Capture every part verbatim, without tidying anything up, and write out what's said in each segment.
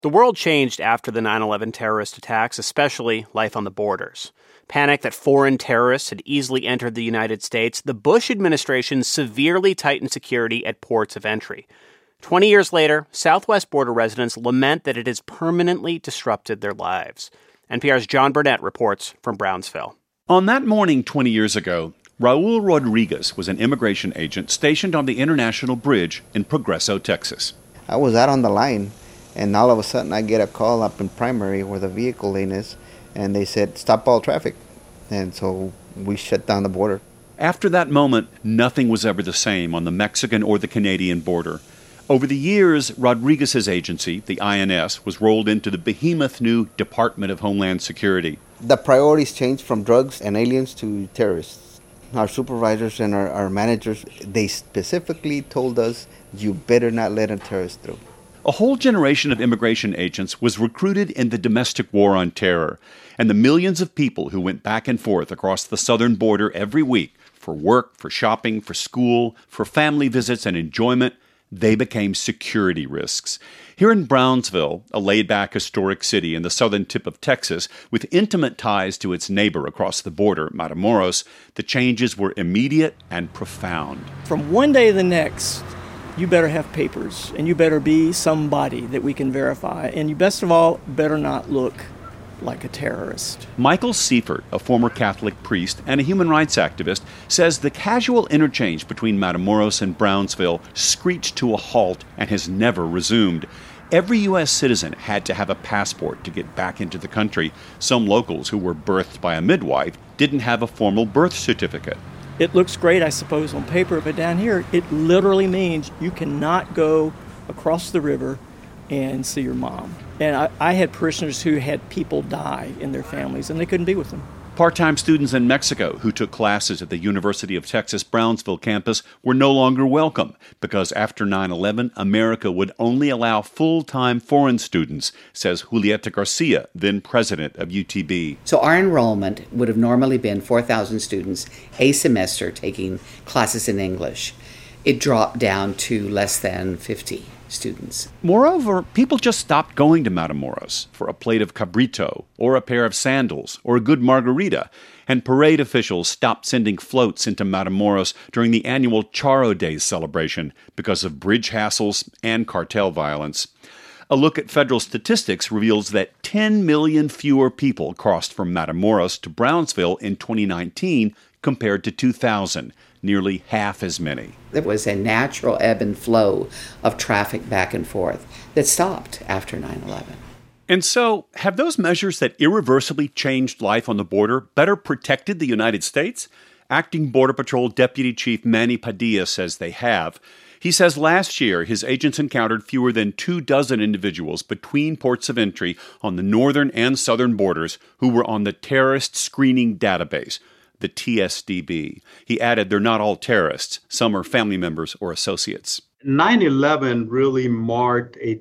The world changed after the nine eleven terrorist attacks, especially life on the borders. Panic that foreign terrorists had easily entered the United States, the Bush administration severely tightened security at ports of entry. Twenty years later, Southwest border residents lament that it has permanently disrupted their lives. N P R's John Burnett reports from Brownsville. On that morning twenty years ago, Raul Rodriguez was an immigration agent stationed on the International Bridge in Progreso, Texas. I was out on the line, and all of a sudden I get a call up in Primary where the vehicle lane is, and they said, stop all traffic. And so we shut down the border. After that moment, nothing was ever the same on the Mexican or the Canadian border. Over the years, Rodriguez's agency, the I N S, was rolled into the behemoth new Department of Homeland Security. The priorities changed from drugs and aliens to terrorists. Our supervisors and our, our managers, they specifically told us, you better not let a terrorist through. A whole generation of immigration agents was recruited in the domestic war on terror, and the millions of people who went back and forth across the southern border every week for work, for shopping, for school, for family visits and enjoyment, they became security risks. Here in Brownsville, a laid-back historic city in the southern tip of Texas with intimate ties to its neighbor across the border, Matamoros, the changes were immediate and profound. From one day to the next, you better have papers, and you better be somebody that we can verify, and you best of all better not look like a terrorist. Michael Seifert, a former Catholic priest and a human rights activist, says the casual interchange between Matamoros and Brownsville screeched to a halt and has never resumed. Every U S citizen had to have a passport to get back into the country. Some locals who were birthed by a midwife didn't have a formal birth certificate. It looks great, I suppose, on paper, but down here, it literally means you cannot go across the river and see your mom. And I, I had parishioners who had people die in their families, and they couldn't be with them. Part-time students in Mexico who took classes at the University of Texas Brownsville campus were no longer welcome because after nine eleven, America would only allow full-time foreign students, says Julieta Garcia, then president of U T B. So our enrollment would have normally been four thousand students a semester taking classes in English. It dropped down to less than fifty students. Moreover, people just stopped going to Matamoros for a plate of cabrito or a pair of sandals or a good margarita, and parade officials stopped sending floats into Matamoros during the annual Charro Days celebration because of bridge hassles and cartel violence. A look at federal statistics reveals that ten million fewer people crossed from Matamoros to Brownsville in twenty nineteen compared to two thousand, nearly half as many. There was a natural ebb and flow of traffic back and forth that stopped after nine eleven. And so, have those measures that irreversibly changed life on the border better protected the United States? Acting Border Patrol Deputy Chief Manny Padilla says they have. He says last year his agents encountered fewer than two dozen individuals between ports of entry on the northern and southern borders who were on the terrorist screening database, the T S D B. He added they're not all terrorists. Some are family members or associates. nine eleven really marked a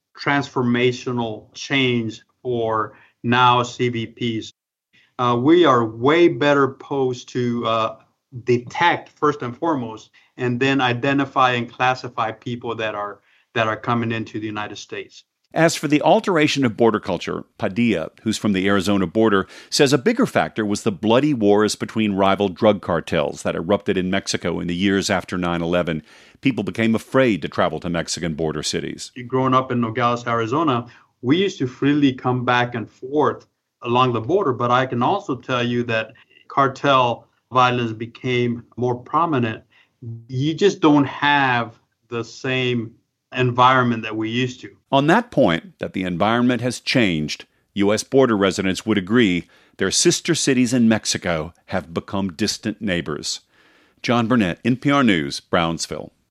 transformational change for now C B Ps. Uh, we are way better posed to uh, detect first and foremost, and then identify and classify people that are that are coming into the United States. As for the alteration of border culture, Padilla, who's from the Arizona border, says a bigger factor was the bloody wars between rival drug cartels that erupted in Mexico in the years after nine eleven. People became afraid to travel to Mexican border cities. Growing up in Nogales, Arizona, we used to freely come back and forth along the border, but I can also tell you that cartel violence became more prominent. You just don't have the same environment that we used to. On that point, that the environment has changed, U S border residents would agree their sister cities in Mexico have become distant neighbors. John Burnett, N P R News, Brownsville.